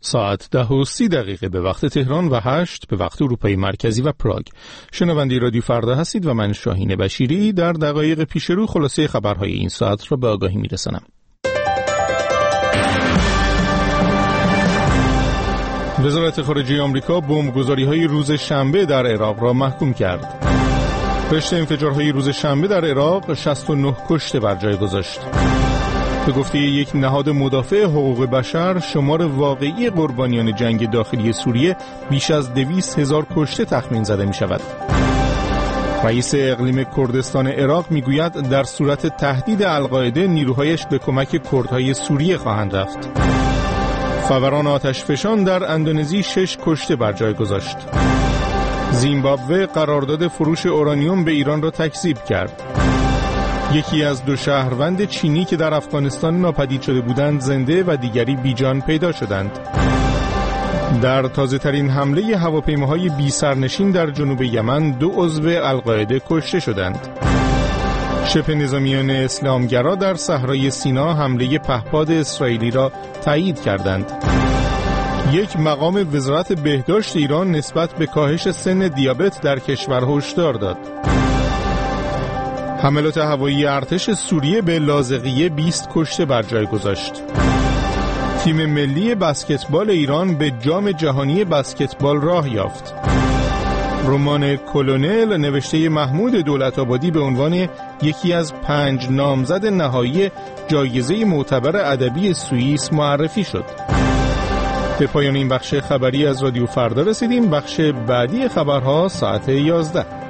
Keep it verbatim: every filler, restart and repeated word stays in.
ساعت ده و سی دقیقه به وقت تهران و هشت به وقت اروپای مرکزی و پراگ. شنونده رادیو فردا هستید و من شاهین بشیری در دقایق پیش رو خلاصه خبرهای این ساعت را به آگاهی میرسانم. وزارت خارجه آمریکا بمبگذاری‌های روز شنبه در عراق را محکوم کرد. رشته انفجارهای روز شنبه در عراق شصت و نه کشته بر جای گذاشت. به گفته یک نهاد مدافع حقوق بشر، شمار واقعی قربانیان جنگ داخلی سوریه بیش از دویست هزار کشته تخمین زده می شود. رئیس اقلیم کردستان عراق می گوید در صورت تهدید القاعده نیروهایش به کمک کردهای سوریه خواهند رفت. فوران آتشفشان در اندونزی شش کشته بر جای گذاشت. زیمبابوه قرارداد فروش اورانیوم به ایران را تکذیب کرد. یکی از دو شهروند چینی که در افغانستان ناپدید شده بودند زنده و دیگری بیجان پیدا شدند. در تازه ترین حمله هواپیماهای بی سرنشین در جنوب یمن دو عضو القاعده کشته شدند. شبه نظامیان اسلامگرا در صحرای سینا حمله پهپاد اسرائیلی را تایید کردند. یک مقام وزارت بهداشت ایران نسبت به کاهش سن دیابت در کشور هشدار داد. حملات هوایی ارتش سوریه به لاذقیه بیست کشته بر جای گذاشت. تیم ملی بسکتبال ایران به جام جهانی بسکتبال راه یافت. رمان کلونل نوشته محمود دولت‌آبادی به عنوان یکی از پنج نامزد نهایی جایزه معتبر ادبی سوئیس معرفی شد. به پایان این بخش خبری از رادیو فردا رسیدیم. بخش بعدی خبرها ساعت یازده.